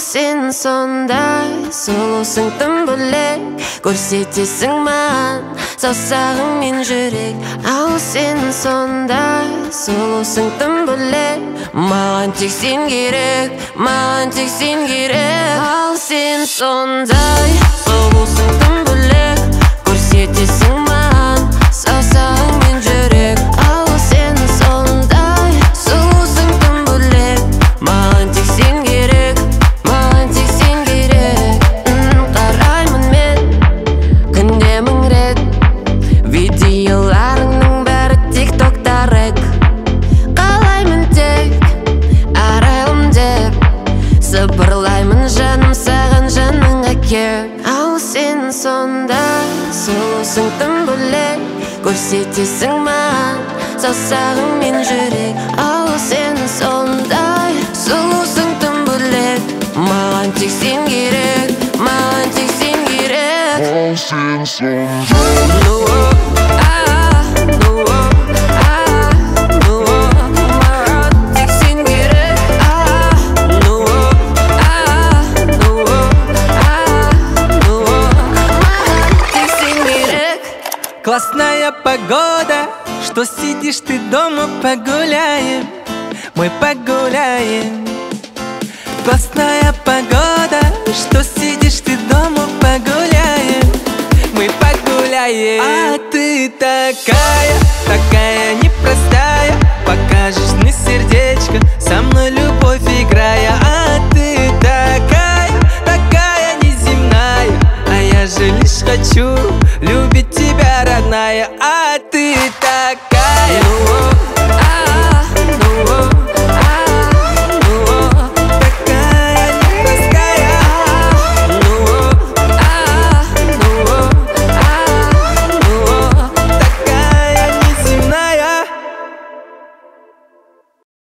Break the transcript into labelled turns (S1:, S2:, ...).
S1: сен сондай сұлусың тым бөлек, көрсетесің маған саусағыңмен жүрек. Ау сен сондай сұлусың тым бөлек, маған тек сен керек, маған тек сен керек. Ау сен сондай сұлусың тым бөлек, көрсетесің маған саусағыңмен жүрек. Ау сен сондай сұлусың тым бөлек, маған тек сен керек, маған тек сен керек. Қараймын мен күнде мың рет, видеоларыңның бәрі тиктокта рэк. Қалаймын тек арайлым деп, сыбырлаймын жаным саған жаныңа кеп. Ау сен сондай сұлусың тым бөлек, көрсетесің маған саусағыңмен жүрек. Ау сен сондай сұлусың тым бөлек, маған тек сен керек, маған тек сен керек.
S2: Ау сен сондай
S3: Классная погода, что сидишь ты дома, погуляем, мы погуляем. Классная погода, что сидишь ты дома, погуляем, мы погуляем. А ты такая, такая непростая, покажешь мне сердечко, со мной любовь играя. А ты такая, такая неземная, а я же лишь хочу любить тебя, родная. А ты такая